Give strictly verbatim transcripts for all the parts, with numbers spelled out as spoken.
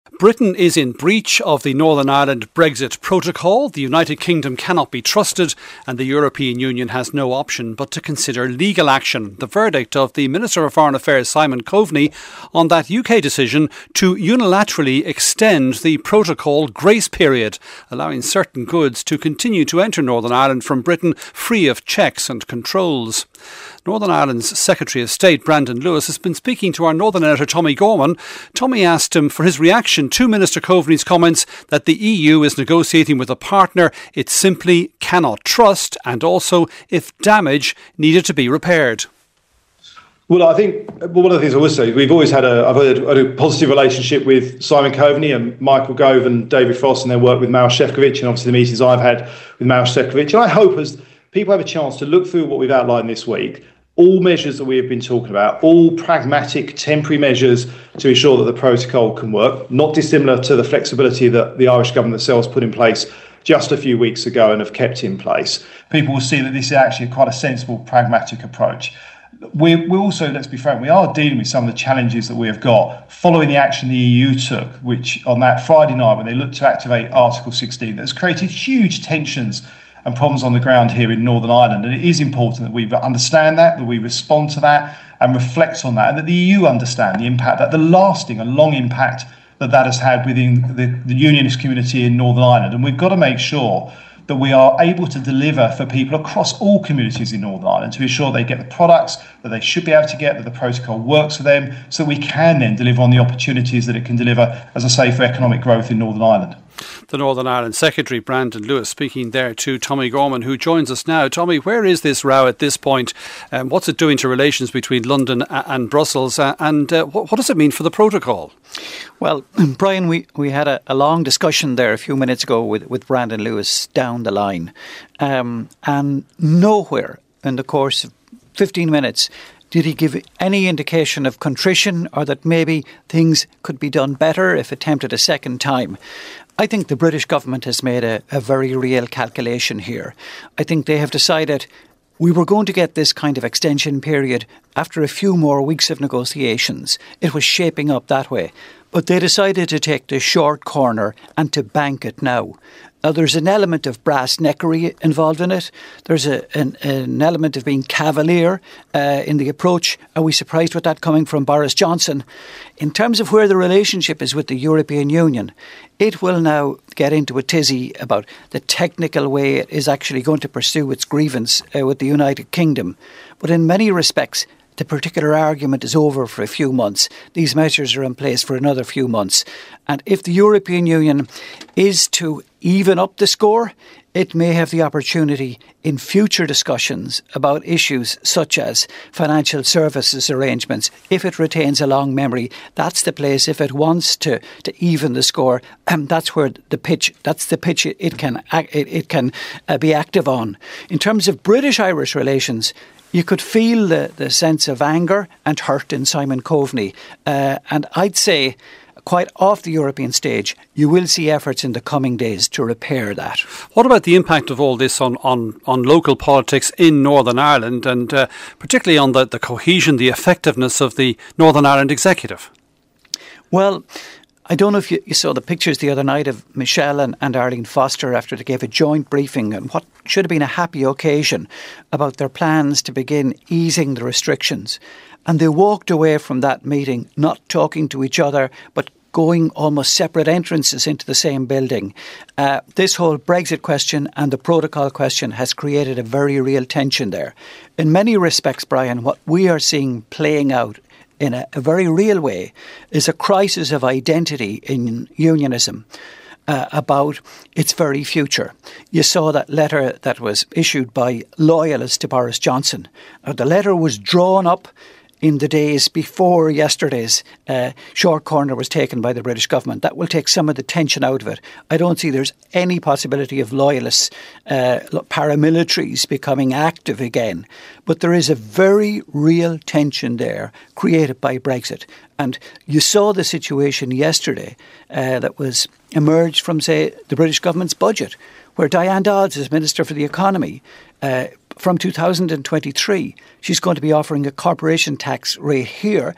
Britain is in breach of the Northern Ireland Brexit Protocol. The United Kingdom cannot be trusted and the European Union has no option but to consider legal action. The verdict of the Minister of Foreign Affairs, Simon Coveney, on that U K decision to unilaterally extend the protocol grace period, allowing certain goods to continue to enter Northern Ireland from Britain free of checks and controls. Northern Ireland's Secretary of State, Brandon Lewis, has been speaking to our Northern editor, Tommy Gorman. Tommy asked him for his reaction to Minister Coveney's comments that the E U is negotiating with a partner it simply cannot trust, and also if damage needed to be repaired. Well, I think one of the things I would say is we've always had a, I've had a positive relationship with Simon Coveney and Michael Gove and David Frost and their work with Maroš Šefčovič, and obviously the meetings I've had with Maroš Šefčovič. And I hope as people have a chance to look through what we've outlined this week, all measures that we have been talking about, all pragmatic, temporary measures to ensure that the protocol can work, not dissimilar to the flexibility that the Irish government themselves put in place just a few weeks ago and have kept in place. People will see that this is actually quite a sensible, pragmatic approach. We we also, let's be frank, we are dealing with some of the challenges that we have got following the action the E U took, which on that Friday night when they looked to activate Article sixteen, that's created huge tensions and problems on the ground here in Northern Ireland. And it is important that we understand that, that we respond to that and reflect on that, and that the E U understand the impact, that the lasting and long impact that that has had within the, the unionist community in Northern Ireland. And we've got to make sure that we are able to deliver for people across all communities in Northern Ireland to ensure they get the products that they should be able to get, that the protocol works for them, so we can then deliver on the opportunities that it can deliver, as I say, for economic growth in Northern Ireland. The Northern Ireland Secretary, Brandon Lewis, speaking there to Tommy Gorman, who joins us now. Tommy, where is this row at this point? Um, what's it doing to relations between London and Brussels? Uh, and uh, what, what does it mean for the protocol? Well, Brian, we, we had a, a long discussion there a few minutes ago with, with Brandon Lewis down the line. Um, and nowhere in the course of fifteen minutes did he give any indication of contrition or that maybe things could be done better if attempted a second time. I think the British government has made a, a very real calculation here. I think they have decided we were going to get this kind of extension period after a few more weeks of negotiations. It was shaping up that way. But they decided to take the short corner and to bank it now. Now, there's an element of brass neckery involved in it. There's a, an, an element of being cavalier uh, in the approach. Are we surprised with that coming from Boris Johnson? In terms of where the relationship is with the European Union, it will now get into a tizzy about the technical way it is actually going to pursue its grievance uh, with the United Kingdom. But in many respects, the particular argument is over for a few months. These measures are in place for another few months. And if the European Union is to even up the score, it may have the opportunity in future discussions about issues such as financial services arrangements. If it retains a long memory, that's the place. If it wants to, to even the score, um, that's where the pitch. That's the pitch it, it can it, it can uh, be active on. In terms of British-Irish relations, you could feel the, the sense of anger and hurt in Simon Coveney. Uh, and I'd say, quite off the European stage, you will see efforts in the coming days to repair that. What about the impact of all this on, on, on local politics in Northern Ireland, and uh, particularly on the, the cohesion, the effectiveness of the Northern Ireland executive? Well, I don't know if you, you saw the pictures the other night of Michelle and, and Arlene Foster after they gave a joint briefing on what should have been a happy occasion about their plans to begin easing the restrictions. And they walked away from that meeting not talking to each other, but going almost separate entrances into the same building. Uh, this whole Brexit question and the protocol question has created a very real tension there. In many respects, Brian, what we are seeing playing out in a, a very real way is a crisis of identity in unionism uh, about its very future. You saw that letter that was issued by loyalists to Boris Johnson. Uh, the letter was drawn up in the days before yesterday's uh, short corner was taken by the British government. That will take some of the tension out of it. I don't see there's any possibility of loyalists, uh, paramilitaries becoming active again. But there is a very real tension there created by Brexit. And you saw the situation yesterday uh, that was emerged from, say, the British government's budget, where Diane Dodds is Minister for the Economy. Uh, from two thousand twenty-three, she's going to be offering a corporation tax rate here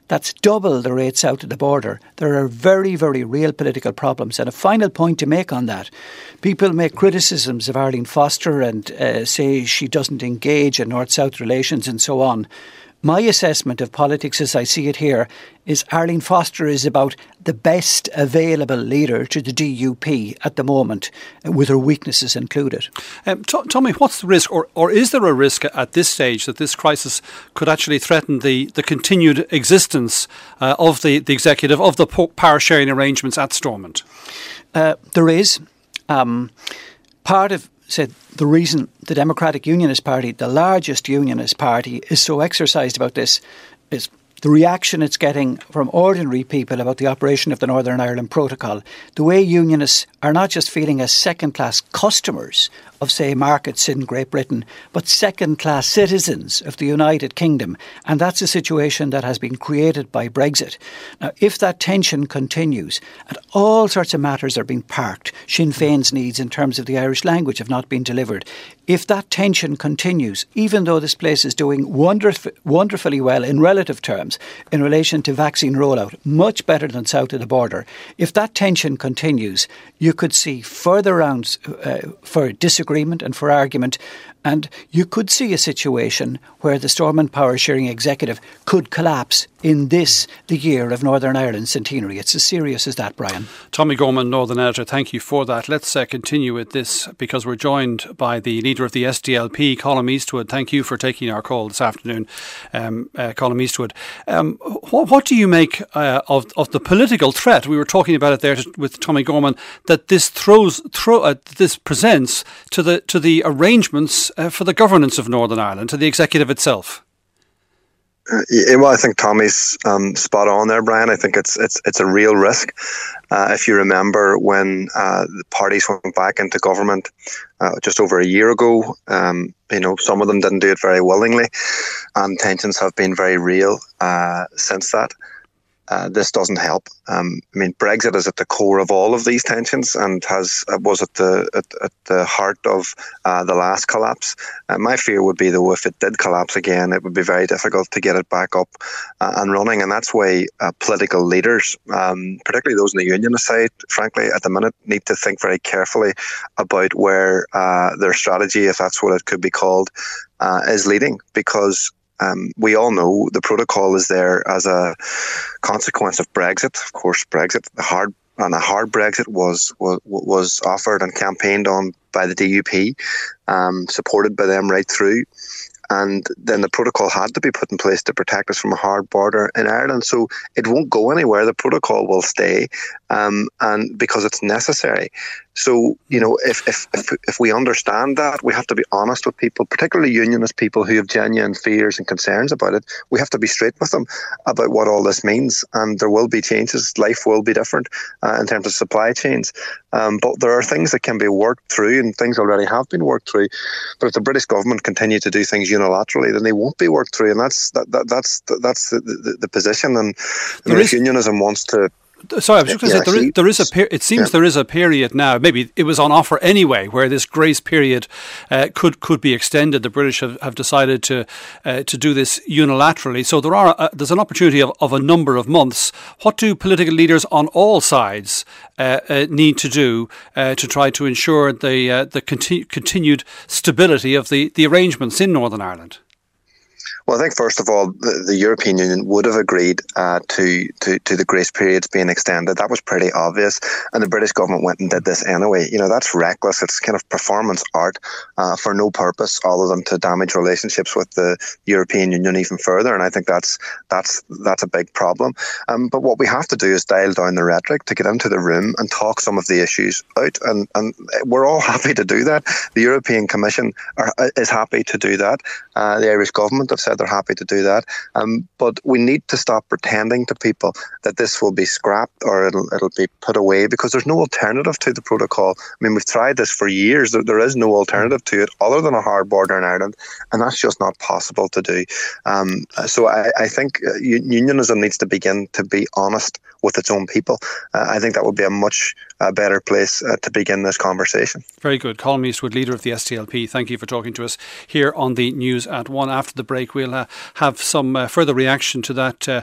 That's double the rate south of the border. There are very, very real political problems. And a final point to make on that. People make criticisms of Arlene Foster and uh, say she doesn't engage in North-South relations and so on. My assessment of politics as I see it here is Arlene Foster is about the best available leader to the D U P at the moment, with her weaknesses included. Um, t- tell me, what's the risk, or, or is there a risk at this stage that this crisis could actually threaten the, the continued existence uh, of the, the executive, of the power sharing arrangements at Stormont? Uh, there is. Um, part of said the reason the Democratic Unionist Party, the largest unionist party, is so exercised about this is the reaction it's getting from ordinary people about the operation of the Northern Ireland Protocol. The way unionists are not just feeling as second-class customers of, say, markets in Great Britain, but second-class citizens of the United Kingdom. And that's a situation that has been created by Brexit. Now, if that tension continues, and all sorts of matters are being parked, Sinn Féin's needs in terms of the Irish language have not been delivered. If that tension continues, even though this place is doing wonderf- wonderfully well in relative terms in relation to vaccine rollout, much better than south of the border, if that tension continues, you could see further rounds uh, for disagreement and for argument, and you could see a situation where the Stormont Power Sharing Executive could collapse in this, the year of Northern Ireland's centenary. It's as serious as that, Brian. Tommy Gorman, Northern Editor, thank you for that. Let's uh, continue with this because we're joined by the leader of the S D L P, Colm Eastwood. Thank you for taking our call this afternoon, um, uh, Colm Eastwood. Um, what, what do you make uh, of, of the political threat? We were talking about it there to, with Tommy Gorman, that this throws, throw, uh, this presents to the to the arrangements uh, for the governance of Northern Ireland, to the executive itself. Uh, yeah, well, I think Tommy's um, spot on there, Brian. I think it's it's it's a real risk. Uh, if you remember when uh, the parties went back into government uh, just over a year ago, um, you know, some of them didn't do it very willingly, and tensions have been very real uh, since that. Uh, this doesn't help. Um, I mean, Brexit is at the core of all of these tensions and has uh, was at the at, at the heart of uh, the last collapse. Uh, my fear would be, though, if it did collapse again, it would be very difficult to get it back up uh, and running. And that's why uh, political leaders, um, particularly those on the unionist side, frankly, at the minute, need to think very carefully about where uh, their strategy, if that's what it could be called, uh, is leading, because Um, we all know the protocol is there as a consequence of Brexit. Of course, Brexit, the hard and a hard Brexit was was, was offered and campaigned on by the D U P, um, supported by them right through. And then the protocol had to be put in place to protect us from a hard border in Ireland. So it won't go anywhere. The protocol will stay, um, and because it's necessary. So, you know, if, if if if we understand that, we have to be honest with people, particularly unionist people who have genuine fears and concerns about it. We have to be straight with them about what all this means. And there will be changes. Life will be different uh, in terms of supply chains. Um, but there are things that can be worked through, and things already have been worked through. But if the British government continue to do things unilaterally, then they won't be worked through. And that's that, that that's that's the, the, the position. And I mean, if unionism wants to. Sorry, I was just going to yeah, say, there is, there is a per- it seems yeah. there is a period now, maybe it was on offer anyway, where this grace period uh, could could be extended. The British have, have decided to uh, to do this unilaterally. So there are uh, there's an opportunity of, of a number of months. What do political leaders on all sides uh, uh, need to do uh, to try to ensure the uh, the conti- continued stability of the, the arrangements in Northern Ireland? Well, I think first of all, the, the European Union would have agreed uh, to, to to the grace periods being extended. That was pretty obvious, and the British government went and did this anyway. You know, that's reckless. It's kind of performance art uh, for no purpose other than to damage relationships with the European Union even further. And I think that's that's that's a big problem. Um, but what we have to do is dial down the rhetoric, to get into the room and talk some of the issues out. And and we're all happy to do that. The European Commission are, is happy to do that. Uh, the Irish government have said they're happy to do that. Um, but we need to stop pretending to people that this will be scrapped or it'll it'll be put away, because there's no alternative to the protocol. I mean, we've tried this for years. There, there is no alternative to it other than a hard border in Ireland, and that's just not possible to do. Um, so I, I think unionism needs to begin to be honest with its own people. Uh, I think that would be a much uh, better place uh, to begin this conversation. Very good. Colm Eastwood, leader of the S D L P, thank you for talking to us here on the News at One. After the break, we'll uh, have some uh, further reaction to that uh,